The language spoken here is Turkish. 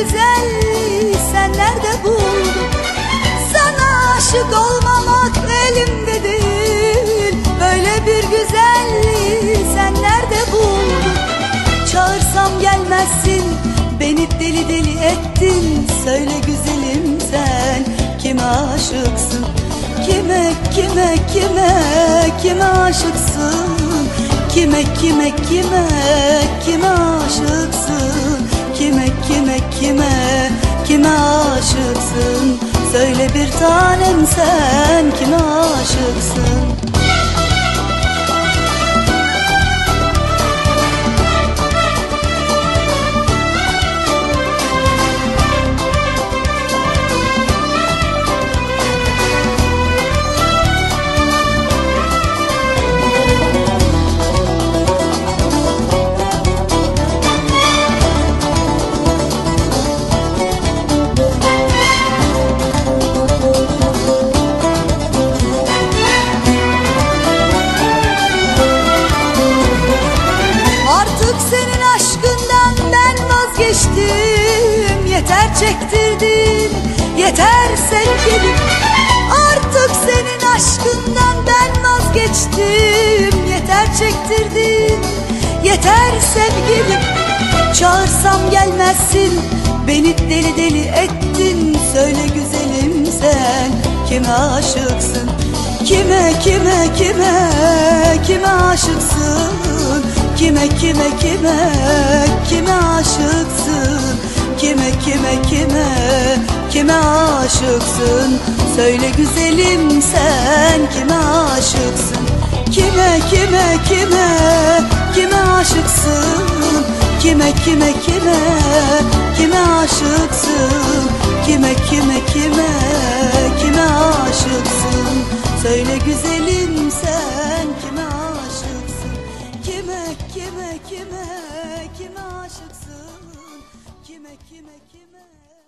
güzelliği sen nerede buldun? Sana aşık olmamak elimde değil. Böyle bir güzelliği sen nerede buldun? Çağırsam gelmezsin, beni deli deli ettin. Söyle güzelim sen kime aşıksın? Kime, kime, kime, kime aşıksın? Kime, kime, kime, kime aşıksın? Kime, kime, kime, kime aşıksın? Söyle bir tanem sen kime aşıksın? Senin aşkından ben vazgeçtim. Yeter çektirdin, yeter sevgilim. Artık senin aşkından ben vazgeçtim. Yeter çektirdin, yeter sevgilim. Çağırsam gelmezsin, beni deli deli ettin. Söyle güzelim sen kime aşıksın? Kime, kime, kime, kime aşıksın? Kime, kime, kime, kime aşıksın? Kime, kime, kime, kime aşıksın? Söyle güzelim sen kime aşıksın? Kime, kime, kime, kime aşıksın? Kime, kime, kime, kime aşıksın? Kime, kime, kime, kime aşıksın? Söyle güzelim sen kime aşıksın? Kime, kime, kime, kime aşıksın? Kime, kime, kime?